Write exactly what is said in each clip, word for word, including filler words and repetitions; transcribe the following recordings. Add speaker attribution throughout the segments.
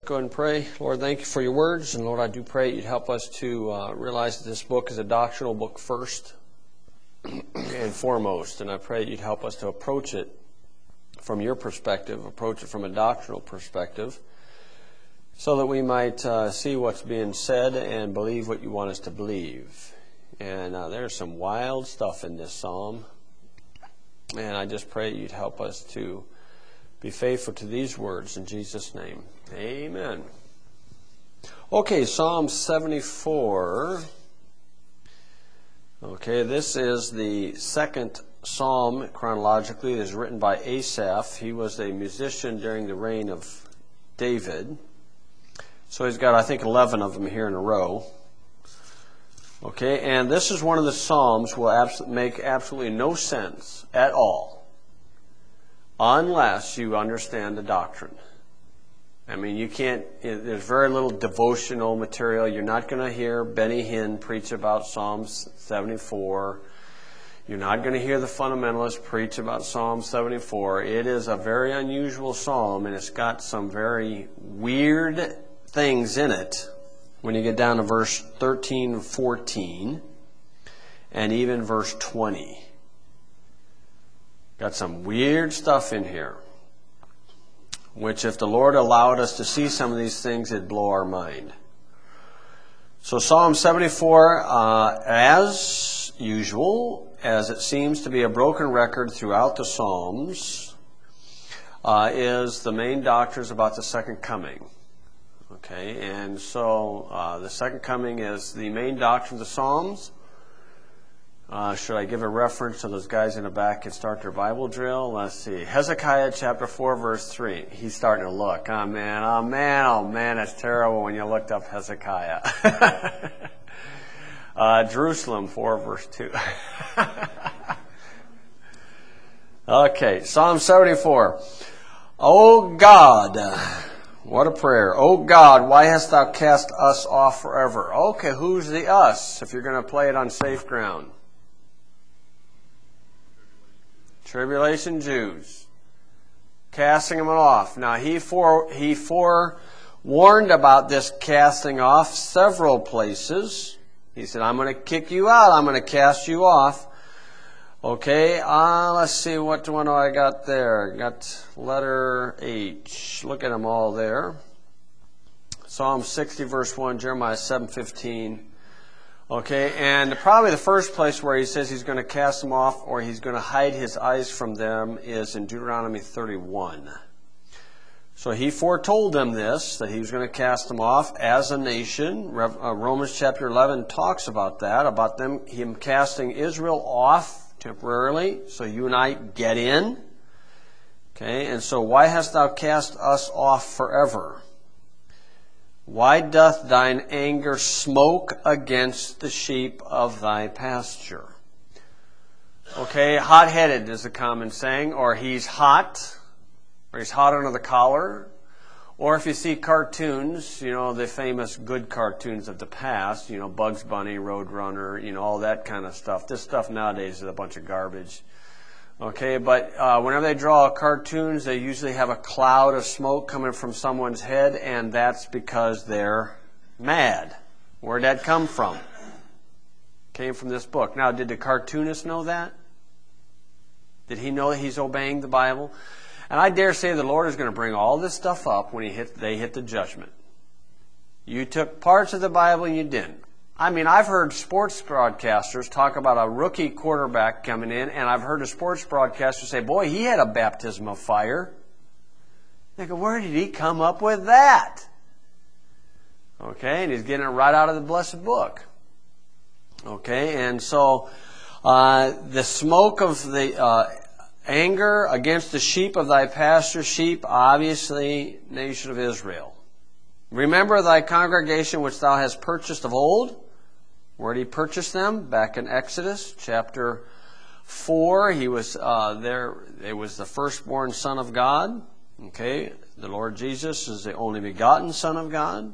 Speaker 1: Go ahead and pray. Lord, thank you for your words. And Lord, I do pray you'd help us to uh, realize that this book is a doctrinal book first and foremost. And I pray you'd help us to approach it from your perspective, approach it from a doctrinal perspective, so that we might uh, see what's being said and believe what you want us to believe. And uh, there's some wild stuff in this psalm. And I just pray you'd help us to be faithful to these words in Jesus' name. Amen. Okay, Psalm seventy-four. Okay, this is the second psalm chronologically. It is written by Asaph. He was a musician during the reign of David. So he's got, I think, eleven of them here in a row. Okay, and this is one of the psalms will abs- make absolutely no sense at all unless you understand the doctrine. I mean, you can't, there's very little devotional material. You're not going to hear Benny Hinn preach about Psalm seventy-four. You're not going to hear the fundamentalists preach about Psalm seventy-four. It is a very unusual psalm, and it's got some very weird things in it when you get down to verse thirteen and fourteen, and even verse twenty. Got some weird stuff in here, which if the Lord allowed us to see some of these things, it'd blow our mind. So Psalm seventy-four, uh, as usual, as it seems to be a broken record throughout the Psalms, uh, is the main doctrines about the second coming. Okay, and so uh, the second coming is the main doctrine of the Psalms. Uh, should I give a reference so those guys in the back can start their Bible drill? Let's see. Hezekiah chapter four, verse three. He's starting to look. Oh, man. Oh, man. Oh, man. That's terrible when you looked up Hezekiah. uh, Jerusalem four, verse two. Okay. Psalm seventy-four. O God. What a prayer. O God, why hast thou cast us off forever? Okay, who's the us, if you're going to play it on safe ground? Tribulation Jews. Casting them off. Now, he, fore, he forewarned about this casting off several places. He said, I'm going to kick you out. I'm going to cast you off. Okay, uh, let's see, what one do I got there? Got letter H. Look at them all there. Psalm sixty, verse one, Jeremiah seven fifteen. Okay, and probably the first place where he says he's going to cast them off or he's going to hide his eyes from them is in Deuteronomy thirty-one. So he foretold them this, that he was going to cast them off as a nation. Romans chapter eleven talks about that, about them, him casting Israel off temporarily, so you and I get in. Okay, and so why hast thou cast us off forever? Why doth thine anger smoke against the sheep of thy pasture? Okay, hot-headed is a common saying, or he's hot, or he's hot under the collar. Or if you see cartoons, you know, the famous good cartoons of the past, you know, Bugs Bunny, Roadrunner, you know, all that kind of stuff. This stuff nowadays is a bunch of garbage. Okay, but uh, whenever they draw cartoons, they usually have a cloud of smoke coming from someone's head, and that's because they're mad. Where'd that come from? Came from this book. Now, did the cartoonist know that? Did he know that he's obeying the Bible? And I dare say the Lord is going to bring all this stuff up when he hit, they hit the judgment. You took parts of the Bible and you didn't. I mean, I've heard sports broadcasters talk about a rookie quarterback coming in, and I've heard a sports broadcaster say, boy, he had a baptism of fire. They go, where did he come up with that? Okay, and he's getting it right out of the blessed book. Okay, and so uh, the smoke of the... Uh, Anger against the sheep of thy pasture, sheep, obviously, nation of Israel. Remember thy congregation which thou hast purchased of old. Where did he purchase them? Back in Exodus chapter four. He was uh, there. It was the firstborn Son of God. Okay, the Lord Jesus is the only begotten Son of God.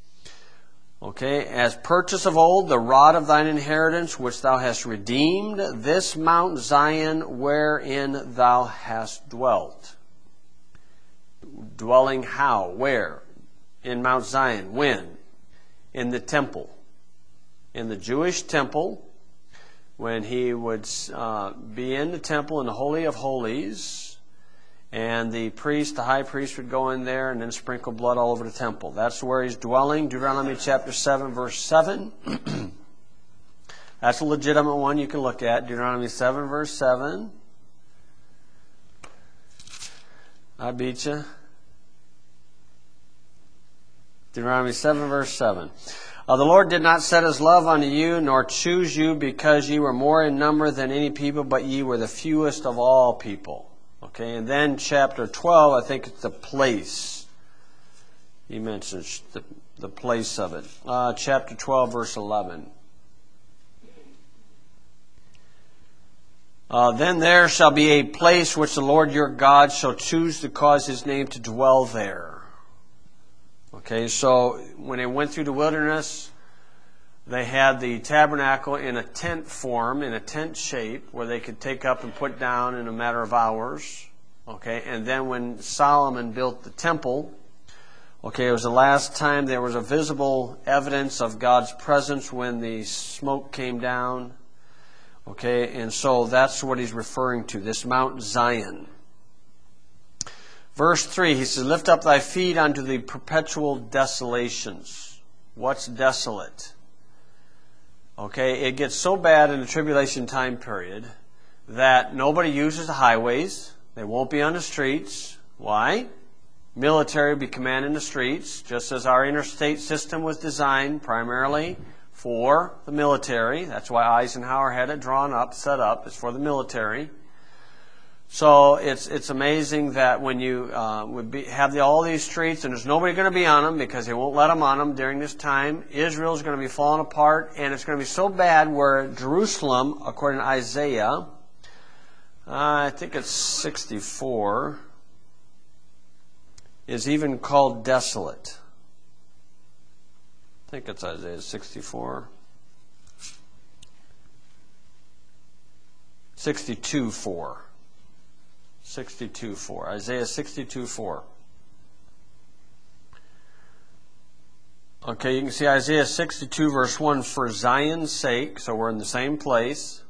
Speaker 1: Okay, as purchase of old, the rod of thine inheritance, which thou hast redeemed, this Mount Zion, wherein thou hast dwelt. Dwelling how? Where? in Mount Zion. When? In the temple. In the Jewish temple, when he would uh, be in the temple in the Holy of Holies, and the priest, the high priest, would go in there and then sprinkle blood all over the temple. That's where he's dwelling. Deuteronomy chapter seven, verse seven. That's a legitimate one you can look at. Deuteronomy seven, verse seven. I beat you. Deuteronomy seven, verse seven. Uh, the Lord did not set his love unto you, nor choose you, because ye were more in number than any people, but ye were the fewest of all people. Okay, and then chapter twelve, I think it's the place. He mentions the, the place of it. Uh, chapter twelve, verse eleven. Uh, then there shall be a place which the Lord your God shall choose to cause his name to dwell there. Okay, so when they went through the wilderness, they had the tabernacle in a tent form, in a tent shape, where they could take up and put down in a matter of hours. Okay, and then when Solomon built the temple, okay, it was the last time there was a visible evidence of God's presence when the smoke came down. Okay, and so that's what he's referring to, this Mount Zion. Verse three, he says, lift up thy feet unto the perpetual desolations. What's desolate? Okay, it gets so bad in the tribulation time period that nobody uses the highways. They won't be on the streets. Why? Military will be commanding the streets, just as our interstate system was designed primarily for the military. That's why Eisenhower had it drawn up, set up. It's for the military. So it's it's amazing that when you uh, would be, have the, all these streets and there's nobody going to be on them because they won't let them on them during this time, Israel's going to be falling apart, and it's going to be so bad where Jerusalem, according to Isaiah, uh, I think it's sixty-four, is even called desolate. I think it's Isaiah sixty-four. sixty-two four. sixty-two four. Isaiah sixty-two four. Okay, you can see Isaiah sixty-two verse one, for Zion's sake, so we're in the same place.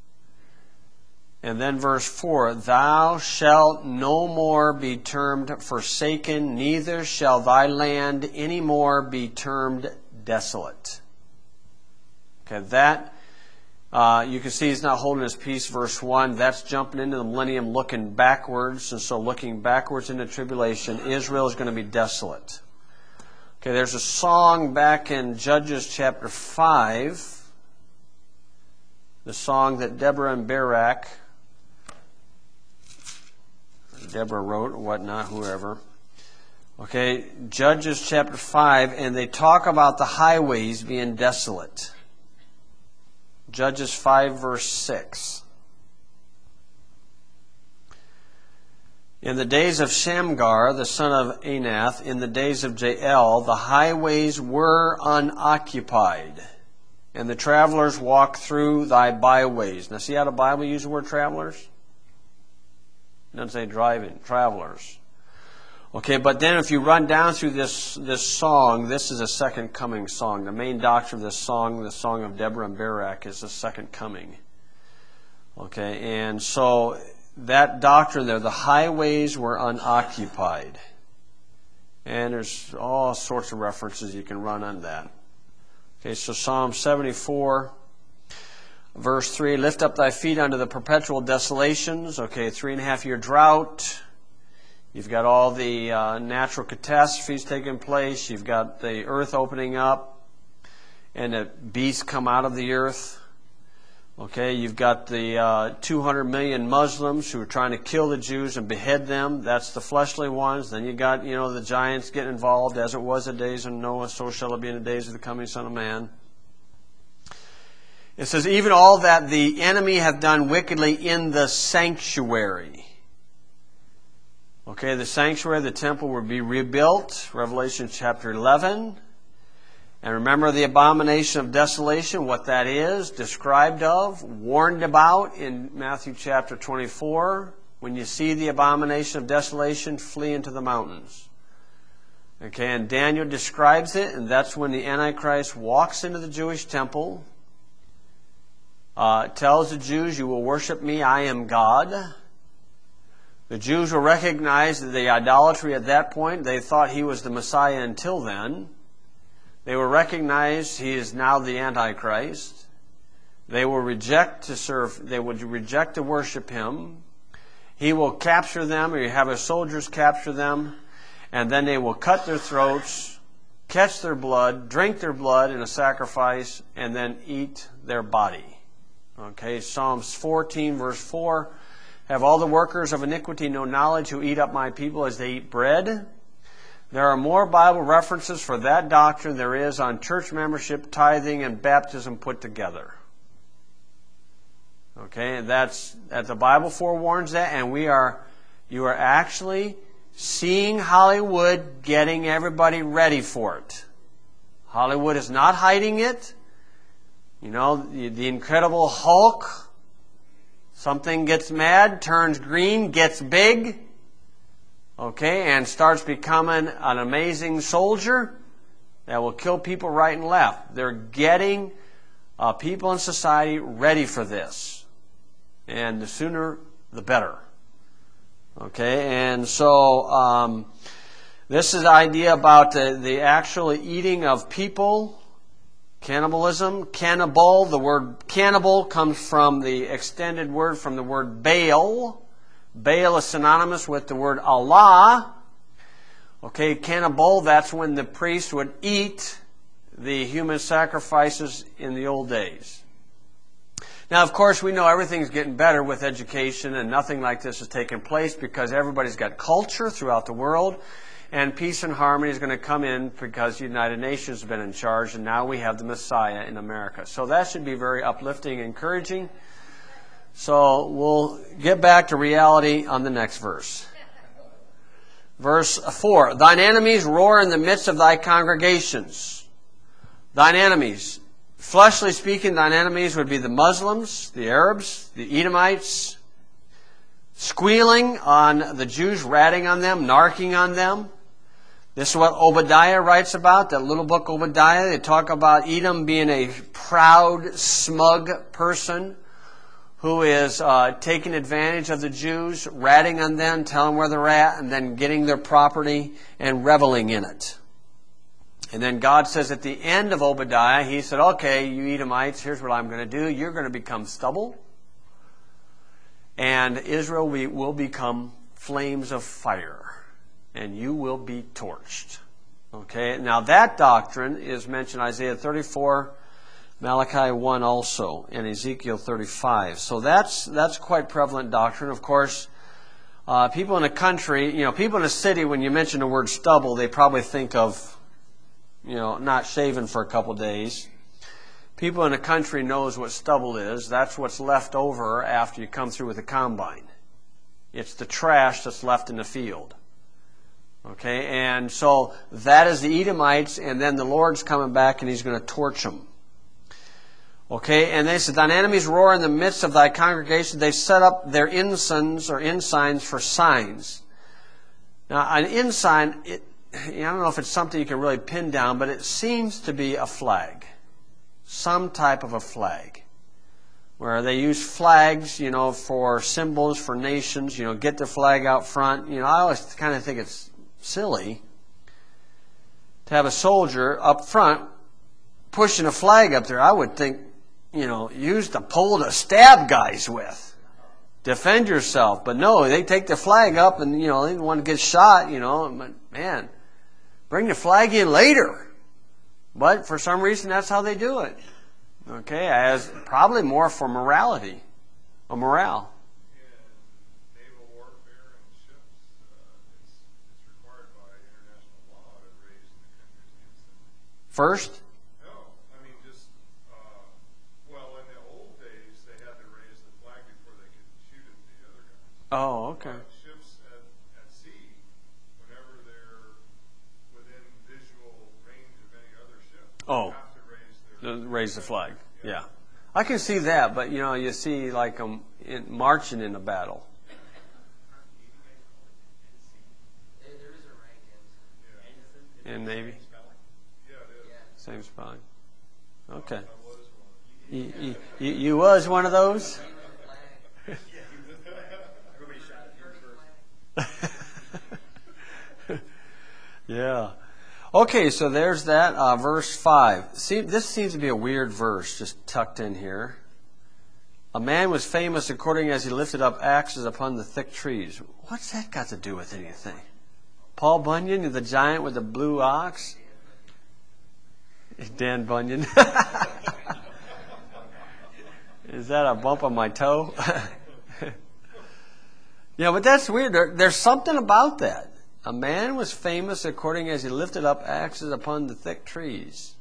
Speaker 1: And then verse four, thou shalt no more be termed forsaken, neither shall thy land any more be termed desolate. Okay, that, uh, you can see he's not holding his peace, verse one. That's jumping into the millennium, looking backwards. And so looking backwards into tribulation, Israel is going to be desolate. Okay, there's a song back in Judges chapter five. The song that Deborah and Barak, Deborah wrote, or whatnot, whoever. Okay, Judges chapter five, and they talk about the highways being desolate. Judges five, verse six. In the days of Shamgar, the son of Anath, in the days of Jael, the highways were unoccupied, and the travelers walked through thy byways. Now see how the Bible uses the word travelers? It doesn't say driving, travelers. Okay, but then if you run down through this, this song, this is a second coming song. The main doctrine of this song, the song of Deborah and Barak, is the second coming. Okay, and so that doctrine there, the highways were unoccupied. And there's all sorts of references you can run on that. Okay, so Psalm seventy-four, verse three, lift up thy feet unto the perpetual desolations. Okay, three and a half year drought. You've got all the uh, natural catastrophes taking place. You've got the earth opening up and the beasts come out of the earth. Okay, you've got the uh, two hundred million Muslims who are trying to kill the Jews and behead them. That's the fleshly ones. Then you got, you know, the giants getting involved. As it was in the days of Noah, so shall it be in the days of the coming Son of Man. It says, even all that the enemy hath done wickedly in the sanctuary. Okay, the sanctuary, the temple will be rebuilt. Revelation chapter eleven. And remember the abomination of desolation, what that is, described of, warned about in Matthew chapter twenty-four. When you see the abomination of desolation, flee into the mountains. Okay, and Daniel describes it, and that's when the Antichrist walks into the Jewish temple, uh, tells the Jews, "You will worship me, I am God." The Jews will recognize the idolatry at that point. They thought he was the Messiah until then. They will recognize he is now the Antichrist. They will reject to serve, they would reject to worship him. He will capture them, or you have his soldiers capture them, and then they will cut their throats, catch their blood, drink their blood in a sacrifice, and then eat their body. Okay, Psalms fourteen, verse four. "Have all the workers of iniquity no knowledge who eat up my people as they eat bread?" There are more Bible references for that doctrine there is on church membership, tithing, and baptism put together. Okay, and that's that the Bible forewarns that, and we are you are actually seeing Hollywood getting everybody ready for it. Hollywood is not hiding it. You know, the, the Incredible Hulk. Something gets mad, turns green, gets big, okay, and starts becoming an amazing soldier that will kill people right and left. They're getting uh, people in society ready for this. And the sooner, the better. Okay, and so um, this is the idea about the, the actual eating of people. Cannibalism, cannibal, the word cannibal comes from the extended word from the word Baal. Baal is synonymous with the word Allah. Okay, cannibal, that's when the priest would eat the human sacrifices in the old days. Now, of course, we know everything's getting better with education, and nothing like this is taking place because everybody's got culture throughout the world. And peace and harmony is going to come in because the United Nations has been in charge, and now we have the Messiah in America. So that should be very uplifting and encouraging. So we'll get back to reality on the next verse. Verse four, "Thine enemies roar in the midst of thy congregations." Thine enemies. Fleshly speaking, thine enemies would be the Muslims, the Arabs, the Edomites, squealing on the Jews, ratting on them, narking on them. This is what Obadiah writes about, that little book Obadiah. They talk about Edom being a proud, smug person who is uh, taking advantage of the Jews, ratting on them, telling where they're at, and then getting their property and reveling in it. And then God says at the end of Obadiah, he said, "Okay, you Edomites, here's what I'm going to do. You're going to become stubble, and Israel will become flames of fire, and you will be torched." Okay, now that doctrine is mentioned in Isaiah thirty-four, Malachi one also, and Ezekiel thirty-five. So that's that's quite prevalent doctrine. Of course, uh, people in a country, you know, people in a city, when you mention the word stubble, they probably think of, you know, not shaving for a couple days. People in a country knows what stubble is. That's what's left over after you come through with a combine. It's the trash that's left in the field. Okay, and so that is the Edomites, and then the Lord's coming back and he's going to torch them. Okay, and they said, "Thine enemies roar in the midst of thy congregation. They set up their ensigns or ensigns for signs." Now, an ensign, it, I don't know if it's something you can really pin down, but it seems to be a flag. Some type of a flag. Where they use flags, you know, for symbols, for nations, you know, get the flag out front. You know, I always kind of think it's silly to have a soldier up front pushing a flag up there. I would think, you know, use the pole to stab guys with. Defend yourself. But no, they take the flag up and, you know, they want to get shot, you know. But, man, bring the flag in later. But for some reason, that's how they do it. Okay, as probably more for morality or morale.
Speaker 2: In naval warfare and ships, uh, it's, it's required by international law to raise the country's ensign.
Speaker 1: First?
Speaker 2: No, I mean just, uh, well, in the old days, they had to raise the flag before they could shoot at the other guys.
Speaker 1: Oh, okay.
Speaker 2: But ships at, at sea, whenever they're within visual range of any other ship,
Speaker 1: Oh.
Speaker 2: have to raise their
Speaker 1: Raise the flag. Yeah. I can see that, but, you know, you see, like, them in, marching in a battle.
Speaker 3: There, there is a rank ensign.
Speaker 1: in Navy?
Speaker 2: Yeah, it is.
Speaker 1: Same spelling. Okay.
Speaker 2: I was one.
Speaker 1: You, you, you, you was one of those?
Speaker 2: Everybody shot at you first.
Speaker 1: Yeah. Okay, so there's that. Uh, verse five. See, this seems to be a weird verse just tucked in here. A man was famous according as he lifted up axes upon the thick trees. What's that got to do with anything? Paul Bunyan, the giant with the blue ox? Dan Bunyan. Is that a bump on my toe? Yeah, but that's weird. There, there's something about that. A man was famous according as he lifted up axes upon the thick trees.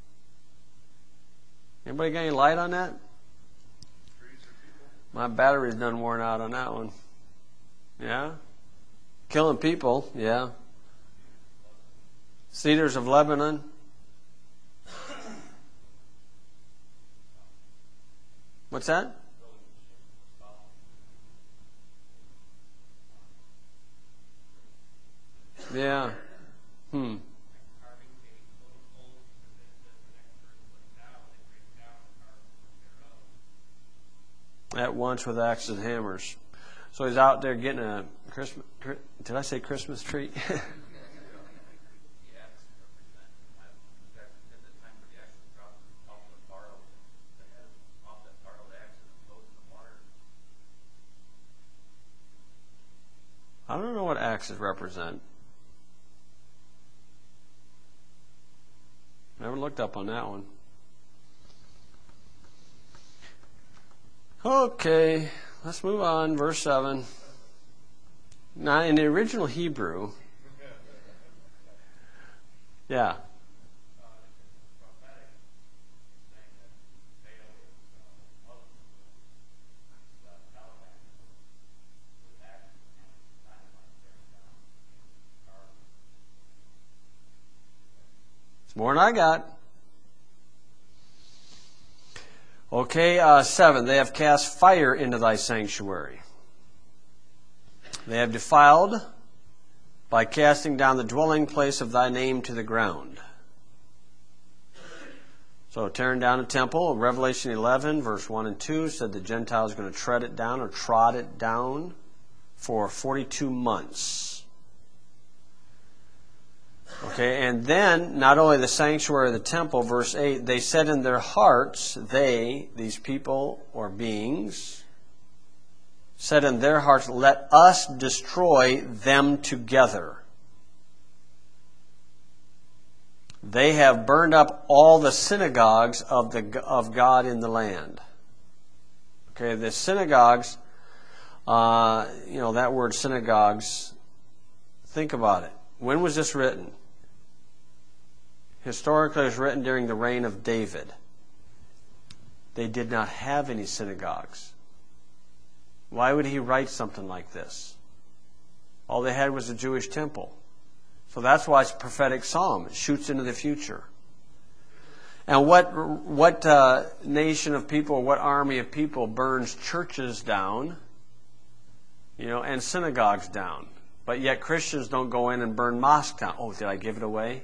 Speaker 1: Anybody got any light on that?
Speaker 2: Trees are people.
Speaker 1: My battery's done worn out on that one. Yeah? Killing people, yeah. Cedars of Lebanon. What's that? Yeah. Hmm. At once with axes and hammers. So he's out there getting a Christmas. Did I say Christmas tree? I don't know what axes represent. Never looked up on that one. Okay, let's move on. Verse seven. Now, in the original Hebrew, yeah. It's more than I got. Okay, uh, seven. They have cast fire into thy sanctuary. They have defiled by casting down the dwelling place of thy name to the ground. So tearing down a temple, Revelation eleven, verse one and two, said the Gentiles are going to tread it down or trod it down for forty-two months. Okay, and then not only the sanctuary of the temple, verse eight, they said in their hearts, they, these people or beings, said in their hearts, let us destroy them together. They have burned up all the synagogues of the of God in the land. Okay, the synagogues, uh, you know, that word synagogues, think about it. When was this written? Historically, it was written during the reign of David. They did not have any synagogues. Why would he write something like this? All they had was a Jewish temple. So that's why it's a prophetic psalm. It shoots into the future. And what what uh, nation of people, what army of people burns churches down, you know, and synagogues down? But yet Christians don't go in and burn mosques down. Oh, did I give it away?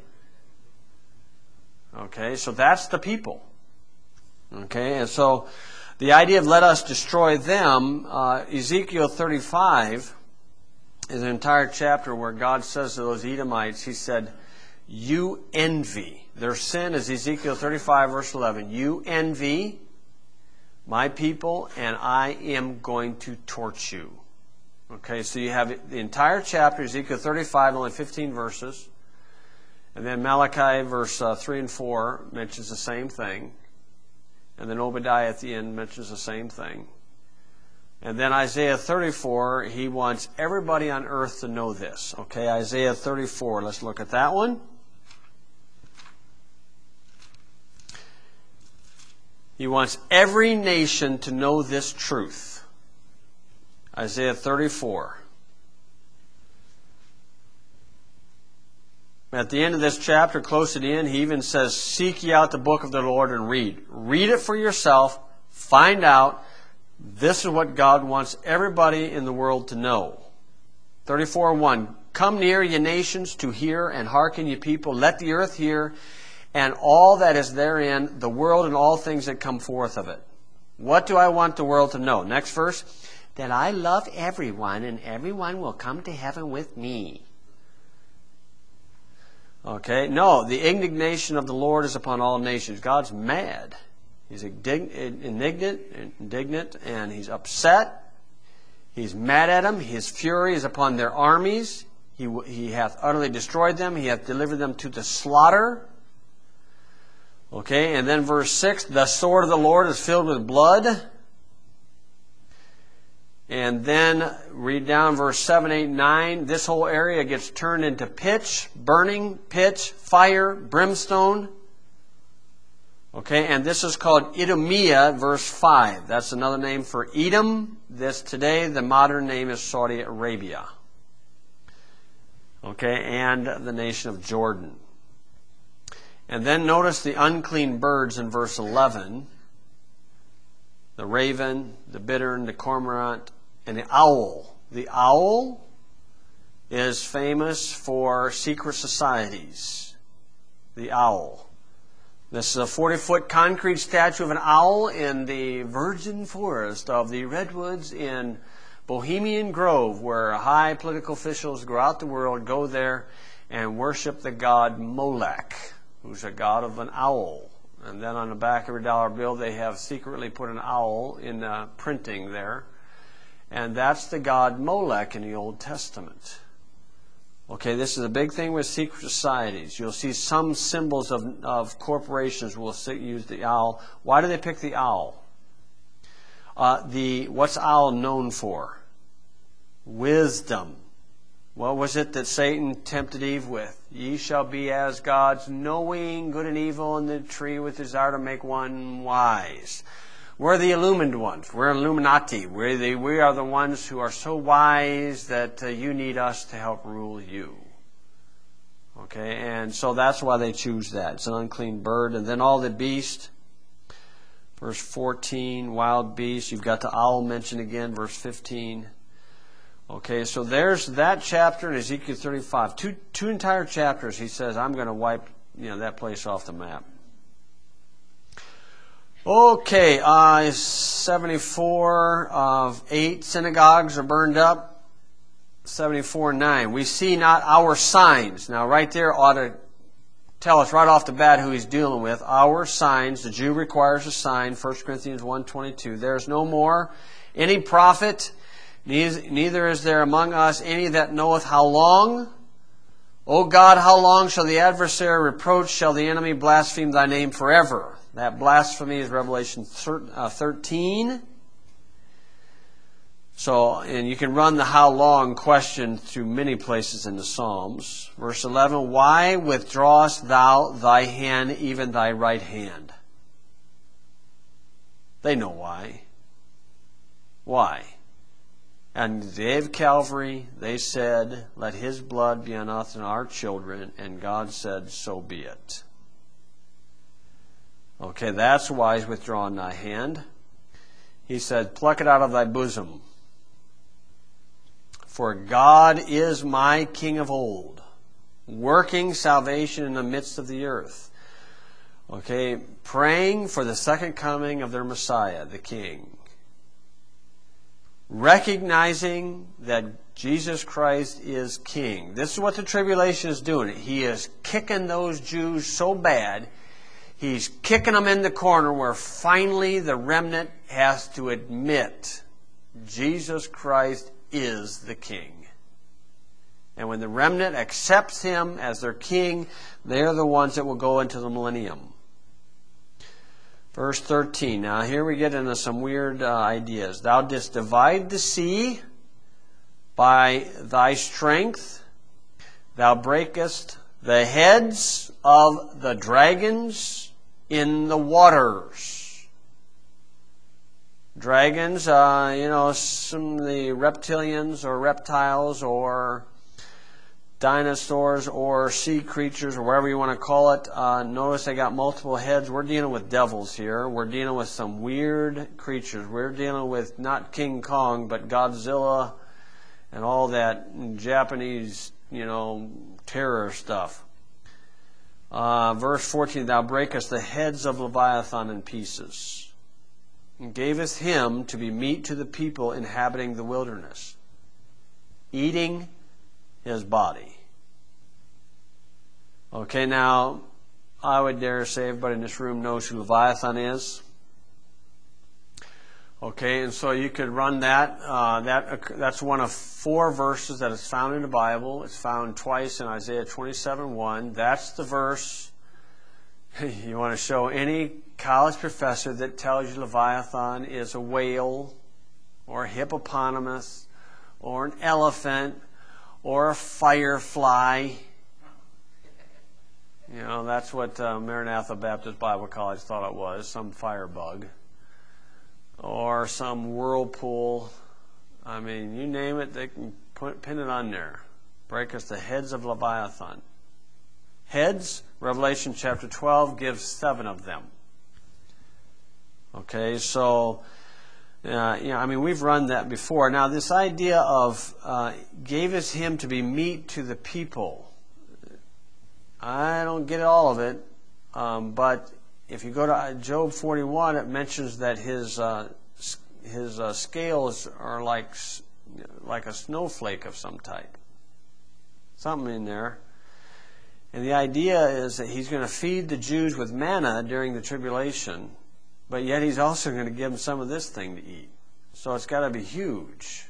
Speaker 1: Okay, so that's the people. Okay, and so the idea of let us destroy them, uh, Ezekiel thirty-five is an entire chapter where God says to those Edomites, he said, you envy. Their sin is Ezekiel thirty-five, verse eleven. You envy my people, and I am going to torch you. Okay, so you have the entire chapter, Ezekiel thirty-five, only fifteen verses. And then Malachi, verse uh, three and four, mentions the same thing. And then Obadiah at the end mentions the same thing. And then Isaiah thirty-four, he wants everybody on earth to know this. Okay, Isaiah thirty-four, let's look at that one. He wants every nation to know this truth. Isaiah thirty-four. At the end of this chapter, close to the end, he even says, seek ye out the book of the Lord and read. Read it for yourself. Find out. This is what God wants everybody in the world to know. thirty-four one. Come near, ye nations, to hear, and hearken, ye people. Let the earth hear, and all that is therein, the world and all things that come forth of it. What do I want the world to know? Next verse. That I love everyone, and everyone will come to heaven with me. Okay, no, the indignation of the Lord is upon all nations. God's mad. He's indignant, indignant, and he's upset. He's mad at them. His fury is upon their armies. He, he hath utterly destroyed them. He hath delivered them to the slaughter. Okay, and then verse six, the sword of the Lord is filled with blood. And then read down verse seven, eight, nine. This whole area gets turned into pitch, burning, pitch, fire, brimstone. Okay, and this is called Idumea, verse five. That's another name for Edom. This today, the modern name is Saudi Arabia. Okay, and the nation of Jordan. And then notice the unclean birds in verse eleven. The raven, the bittern, the cormorant, and the owl. The owl is famous for secret societies. The owl. This is a forty-foot concrete statue of an owl in the virgin forest of the redwoods in Bohemian Grove, where high political officials throughout the world go there and worship the god Molech, who's a god of an owl. And then on the back of a dollar bill, they have secretly put an owl in the printing there. And that's the god Molech in the Old Testament. Okay, this is a big thing with secret societies. You'll see some symbols of, of corporations will use the owl. Why do they pick the owl? Uh, the what's owl known for? Wisdom. What was it that Satan tempted Eve with? Ye shall be as gods, knowing good and evil, and the tree with desire to make one wise. We're the illumined ones. We're Illuminati. We're the, we are the ones who are so wise that uh, you need us to help rule you. Okay, and so that's why they choose that. It's an unclean bird. And then all the beasts. Verse fourteen, wild beasts. You've got the owl mentioned again, verse fifteen. Okay, so there's that chapter in Ezekiel thirty-five. Two, two entire chapters, he says, I'm going to wipe you know, that place off the map. Okay, uh, seventy-four of eight synagogues are burned up. seventy-four nine. We see not our signs. Now, right there ought to tell us right off the bat who he's dealing with. Our signs. The Jew requires a sign. First Corinthians one twenty-two. There is no more any prophet, neither is there among us any that knoweth how long. O God, how long shall the adversary reproach? Shall the enemy blaspheme thy name forever? That blasphemy is Revelation thirteen. So, and you can run the how long question through many places in the Psalms. Verse eleven, why withdrawest thou thy hand, even thy right hand? They know why. Why? And the day of Calvary, they said, let his blood be on us and our children. And God said, so be it. Okay, that's why he's withdrawn thy hand. He said, pluck it out of thy bosom. For God is my King of old, working salvation in the midst of the earth. Okay, praying for the second coming of their Messiah, the King. Recognizing that Jesus Christ is King. This is what the tribulation is doing. He is kicking those Jews so bad. He's kicking them in the corner where finally the remnant has to admit Jesus Christ is the King. And when the remnant accepts him as their King, they're the ones that will go into the millennium. Verse thirteen. Now here we get into some weird uh, ideas. Thou didst divide the sea by thy strength. Thou breakest the heads of the dragons in the waters. Dragons, uh, you know, some of the reptilians or reptiles or dinosaurs or sea creatures or whatever you want to call it. Uh, notice they got multiple heads. We're dealing with devils here. We're dealing with some weird creatures. We're dealing with not King Kong, but Godzilla and all that Japanese you know, terror stuff. Uh, verse fourteen, thou breakest the heads of Leviathan in pieces, and gavest him to be meat to the people inhabiting the wilderness, eating his body. Okay, now, I would dare say everybody in this room knows who Leviathan is. Okay, and so you could run that. Uh, that that's one of four verses that is found in the Bible. It's found twice in Isaiah twenty-seven one. That's the verse you want to show any college professor that tells you Leviathan is a whale or a hippopotamus or an elephant or a firefly. You know, that's what uh, Maranatha Baptist Bible College thought it was, some firebug. Or some whirlpool. I mean, you name it, they can put, pin it on there. Break us the heads of Leviathan. Heads, Revelation chapter twelve gives seven of them. Okay, so, uh, you know, I mean, we've run that before. Now, this idea of uh, gave us him to be meat to the people. I don't get all of it, um, but if you go to Job forty-one, it mentions that his uh, his uh, scales are like like a snowflake of some type. Something in there. And the idea is that he's going to feed the Jews with manna during the tribulation, but yet he's also going to give them some of this thing to eat. So it's got to be huge.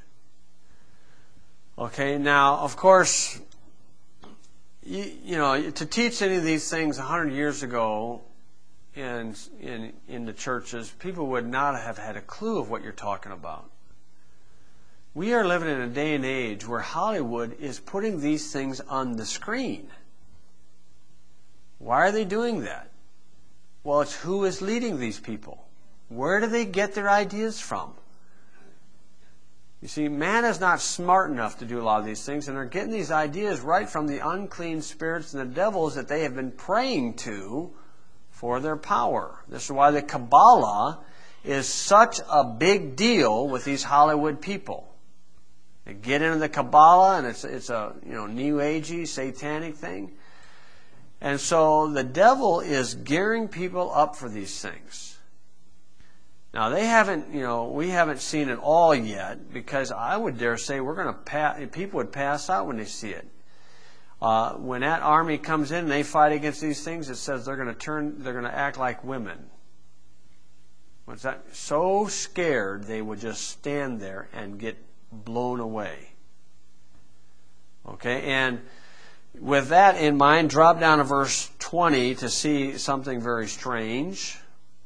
Speaker 1: Okay, now, of course, you, you know, to teach any of these things a hundred years ago, In, in in the churches, people would not have had a clue of what you're talking about. We are living in a day and age where Hollywood is putting these things on the screen. Why are they doing that? Well, it's who is leading these people. Where do they get their ideas from? You see, man is not smart enough to do a lot of these things, and they're getting these ideas right from the unclean spirits and the devils that they have been praying to for their power. This is why the Kabbalah is such a big deal with these Hollywood people. They get into the Kabbalah, and it's it's a you know New Agey, satanic thing. And so the devil is gearing people up for these things. Now they haven't, you know, we haven't seen it all yet, because I would dare say we're going to pass. People would pass out when they see it. Uh, when that army comes in and they fight against these things, it says they're going to turn, they're going to act like women. What's that? So scared they would just stand there and get blown away. Okay, and with that in mind, drop down to verse twenty to see something very strange.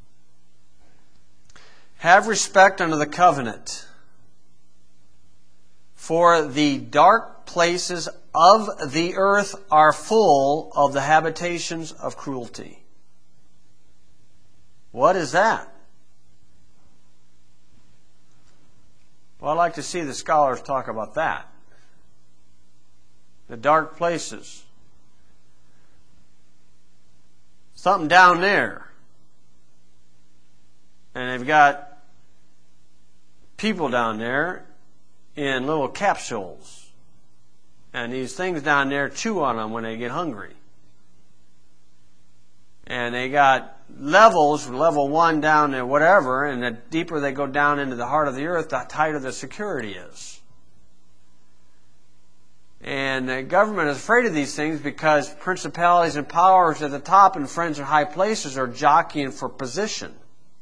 Speaker 1: Have respect unto the covenant, for the dark places of the earth are full of the habitations of cruelty. What is that? Well, I'd like to see the scholars talk about that. The dark places. Something down there. And they've got people down there in little capsules. And these things down there chew on them when they get hungry. And they got levels, level one down to whatever, and the deeper they go down into the heart of the earth, the tighter the security is. And the government is afraid of these things because principalities and powers at the top and friends in high places are jockeying for position.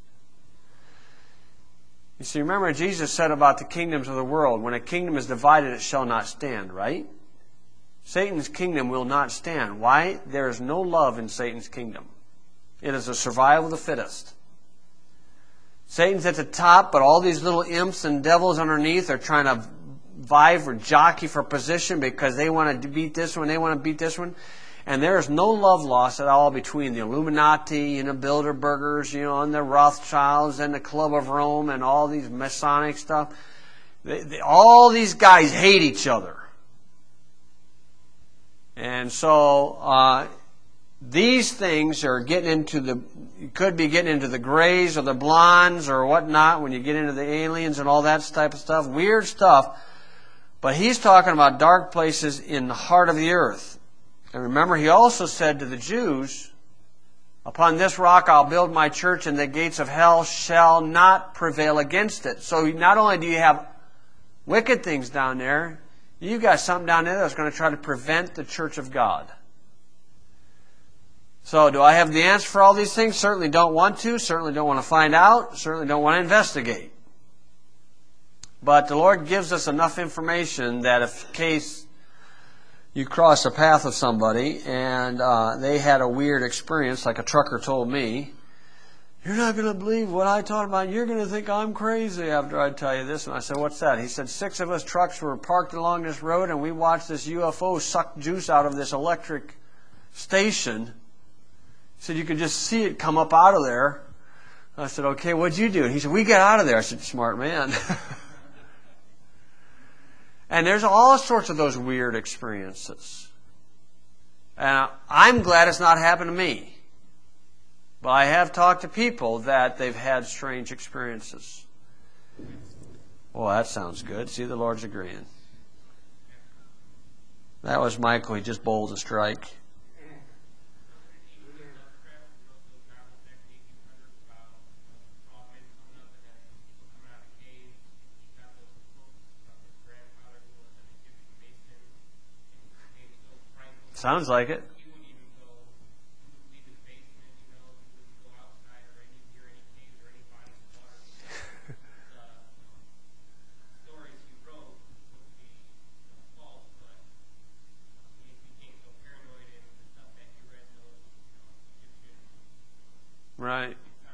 Speaker 1: You see, remember Jesus said about the kingdoms of the world, when a kingdom is divided, it shall not stand, right? Satan's kingdom will not stand. Why? There is no love in Satan's kingdom. It is a survival of the fittest. Satan's at the top, but all these little imps and devils underneath are trying to vie or jockey for position because they want to beat this one, they want to beat this one. And there is no love lost at all between the Illuminati and the Bilderbergers, you know, and the Rothschilds and the Club of Rome and all these Masonic stuff. They, they, all these guys hate each other. And so uh, these things are getting into the, you could be getting into the grays or the blondes or whatnot when you get into the aliens and all that type of stuff. Weird stuff. But he's talking about dark places in the heart of the earth. And remember, he also said to the Jews, upon this rock I'll build my church, and the gates of hell shall not prevail against it. So not only do you have wicked things down there, you've got something down there that's going to try to prevent the church of God. So do I have the answer for all these things? Certainly don't want to. Certainly don't want to find out. Certainly don't want to investigate. But the Lord gives us enough information that if in case you cross a path with somebody and uh, they had a weird experience, like a trucker told me, you're not going to believe what I taught about. You're going to think I'm crazy after I tell you this. And I said, what's that? He said, six of us trucks were parked along this road and we watched this U F O suck juice out of this electric station. He said, you could just see it come up out of there. I said, okay, what'd you do? And he said, we got out of there. I said, smart man. And there's all sorts of those weird experiences. And I'm glad it's not happened to me. But I have talked to people that they've had strange experiences. Well, that sounds good. See, the Lord's agreeing. That was Michael. He just bowled a strike. Sounds like it. Right.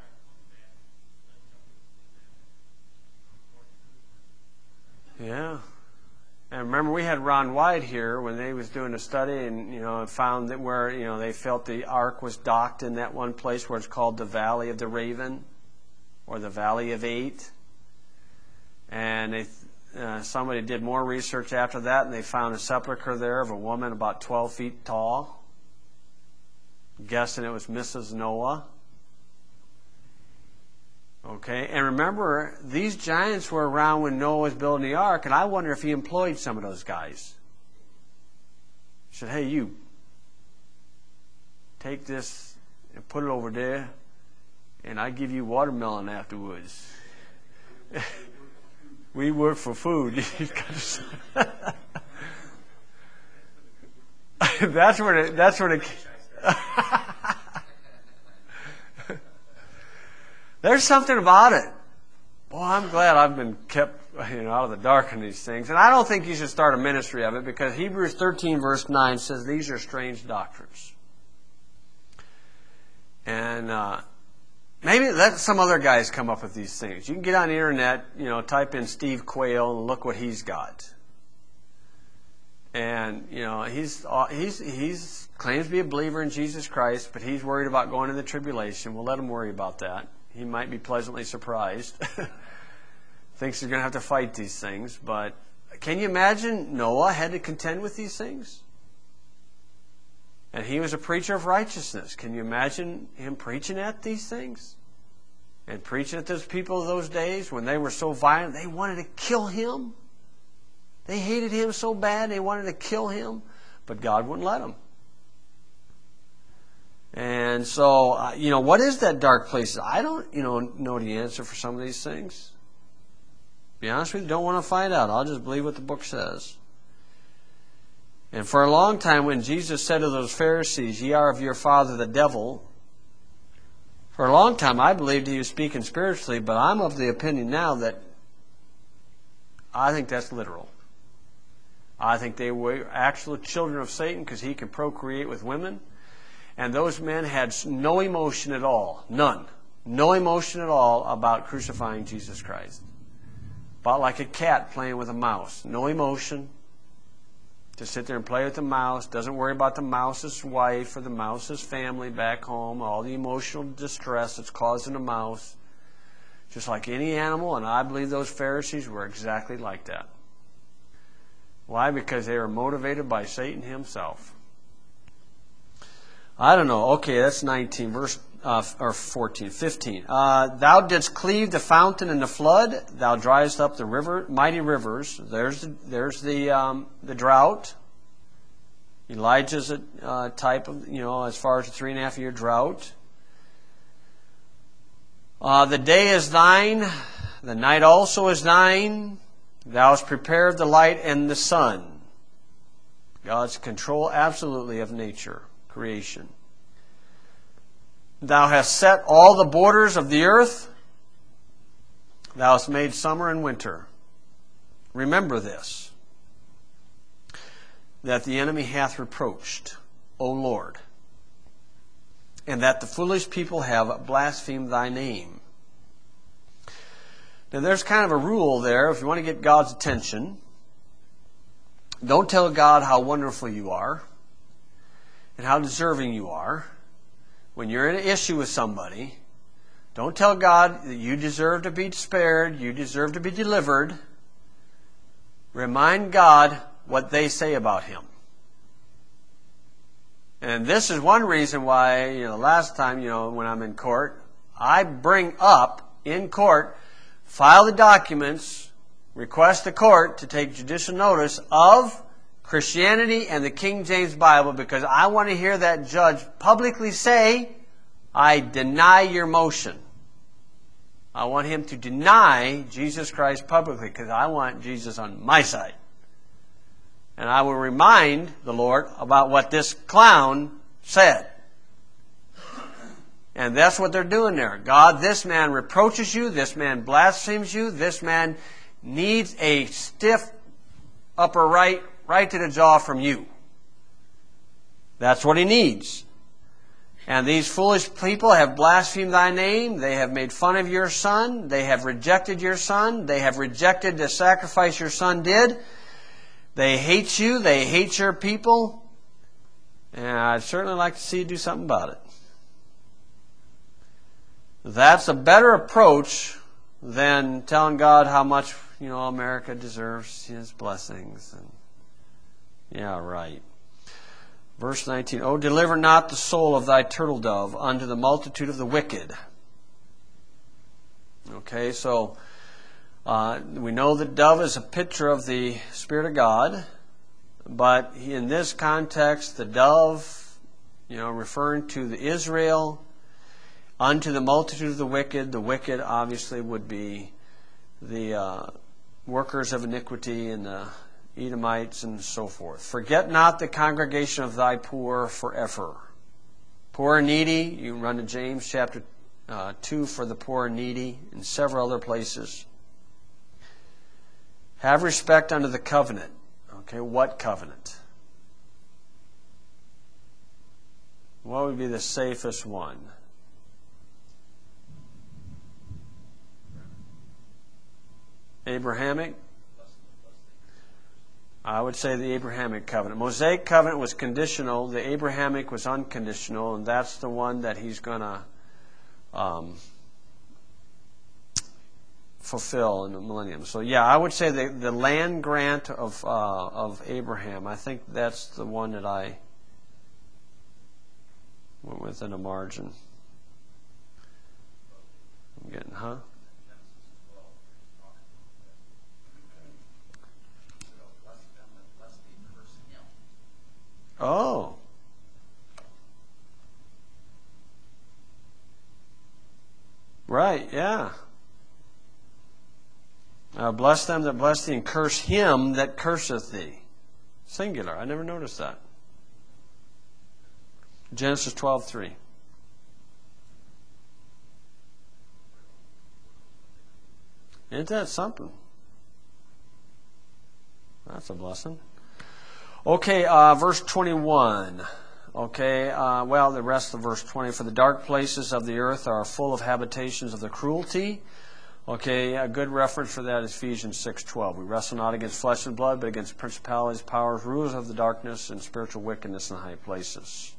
Speaker 1: Yeah. And remember, we had Ron White here when they was doing a study, and you know, found that where you know they felt the ark was docked in that one place where it's called the Valley of the Raven, or the Valley of Eight. And they, uh, somebody did more research after that, and they found a sepulcher there of a woman about twelve feet tall, guessing it was Missus Noah. Okay, and remember, these giants were around when Noah was building the ark, and I wonder if he employed some of those guys. He said, hey, you, take this and put it over there, and I give you watermelon afterwards. We work for food. That's where it, that's where it, there's something about it. Boy, I'm glad I've been kept you know, out of the dark on these things. And I don't think you should start a ministry of it, because Hebrews thirteen verse nine says these are strange doctrines. And uh, maybe let some other guys come up with these things. You can get on the internet, you know, type in Steve Quayle and look what he's got. And you know, he's he's he's claims to be a believer in Jesus Christ, but he's worried about going into the tribulation. We'll let him worry about that. He might be pleasantly surprised. Thinks he's going to have to fight these things. But can you imagine Noah had to contend with these things? And he was a preacher of righteousness. Can you imagine him preaching at these things? And preaching at those people of those days when they were so violent, they wanted to kill him. They hated him so bad, they wanted to kill him. But God wouldn't let them. And so, uh, you know, what is that dark place? I don't, you know, know the answer for some of these things. To be honest with you, don't want to find out. I'll just believe what the book says. And for a long time, when Jesus said to those Pharisees, ye are of your father the devil, for a long time I believed he was speaking spiritually, but I'm of the opinion now that I think that's literal. I think they were actual children of Satan because he can procreate with women. And those men had no emotion at all. None. No emotion at all about crucifying Jesus Christ. About like a cat playing with a mouse. No emotion. Just sit there and play with the mouse. Doesn't worry about the mouse's wife or the mouse's family back home. All the emotional distress that's causing the mouse. Just like any animal. And I believe those Pharisees were exactly like that. Why? Because they were motivated by Satan himself. I don't know. Okay, that's nineteen. Verse uh, or fourteen, fifteen. Uh, thou didst cleave the fountain and the flood. Thou driest up the river, mighty rivers. There's the, there's the um, the drought. Elijah's a uh, type of, you know, as far as a three and a half year drought. Uh, the day is thine, the night also is thine. Thou hast prepared the light and the sun. God's control absolutely of nature, creation. Thou hast set all the borders of the earth. Thou hast made summer and winter. Remember this, that the enemy hath reproached, O Lord, and that the foolish people have blasphemed thy name. Now there's kind of a rule there. If you want to get God's attention, don't tell God how wonderful you are and how deserving you are. When you're in an issue with somebody, don't tell God that you deserve to be spared, you deserve to be delivered. Remind God what they say about Him. And this is one reason why, you know, last time, you know, when I'm in court, I bring up in court, file the documents, request the court to take judicial notice of Christianity and the King James Bible, because I want to hear that judge publicly say, I deny your motion. I want him to deny Jesus Christ publicly, because I want Jesus on my side. And I will remind the Lord about what this clown said. And that's what they're doing there. God, this man reproaches you, this man blasphemes you, this man needs a stiff upper right, right to the jaw from you. That's what he needs. And these foolish people have blasphemed thy name. They have made fun of your son. They have rejected your son. They have rejected the sacrifice your son did. They hate you. They hate your people. And I'd certainly like to see you do something about it. That's a better approach than telling God how much, you know, America deserves His blessings. And yeah, right. Verse nineteen, O deliver not the soul of thy turtle dove unto the multitude of the wicked. Okay, so uh, we know the dove is a picture of the Spirit of God, but in this context, the dove, you know, referring to the Israel, unto the multitude of the wicked. The wicked obviously would be the uh, workers of iniquity and the Edomites and so forth. Forget not the congregation of thy poor forever. Poor and needy, you can run to James chapter uh, two for the poor and needy, and several other places. Have respect unto the covenant. Okay, what covenant? What would be the safest one? Abrahamic? I would say the Abrahamic covenant. Mosaic covenant was conditional. The Abrahamic was unconditional, and that's the one that he's going to um, fulfill in the millennium. So yeah, I would say the, the land grant of uh, of Abraham. I think that's the one that I went with in a margin. I'm getting, huh? Oh. Right, yeah. Uh, bless them that bless thee, and curse him that curseth thee. Singular. I never noticed that. Genesis twelve three. Isn't that something? That's a blessing. Okay, uh, verse twenty-one. Okay, uh, well, the rest of verse twenty. For the dark places of the earth are full of habitations of the cruelty. Okay, a good reference for that is Ephesians six twelve. We wrestle not against flesh and blood, but against principalities, powers, rulers of the darkness, and spiritual wickedness in high places.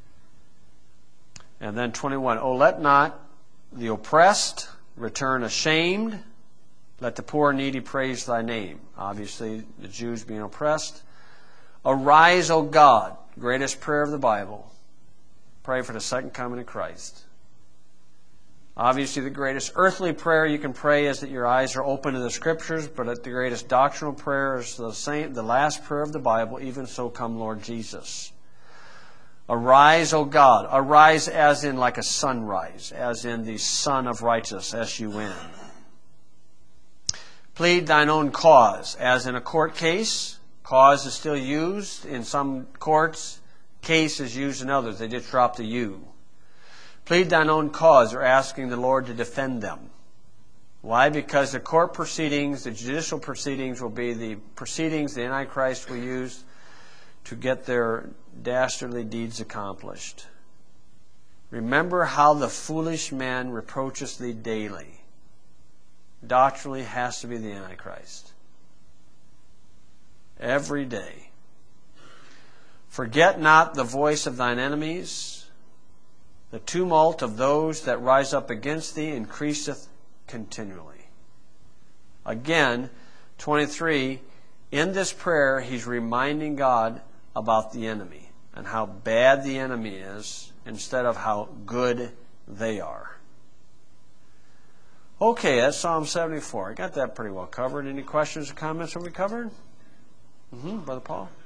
Speaker 1: And then twenty-one. Oh, let not the oppressed return ashamed. Let the poor and needy praise thy name. Obviously, the Jews being oppressed. Arise, O God, greatest prayer of the Bible. Pray for the second coming of Christ. Obviously, the greatest earthly prayer you can pray is that your eyes are open to the Scriptures, but the greatest doctrinal prayer is the same, the last prayer of the Bible, even so come Lord Jesus. Arise, O God. Arise as in like a sunrise, as in the Sun of Righteousness, S U N. Plead thine own cause, as in a court case. Cause is still used in some courts. Case is used in others. They just drop the U. Plead thine own cause, or asking the Lord to defend them. Why? Because the court proceedings, the judicial proceedings, will be the proceedings the Antichrist will use to get their dastardly deeds accomplished. Remember how the foolish man reproacheth thee daily. Doctrinally has to be the Antichrist. Every day. Forget not the voice of thine enemies. The tumult of those that rise up against thee increaseth continually. Again, twenty-three, in this prayer, he's reminding God about the enemy and how bad the enemy is instead of how good they are. Okay, that's Psalm seventy-four. I got that pretty well covered. Any questions or comments that we covered? Mm-hmm, Brother Paul?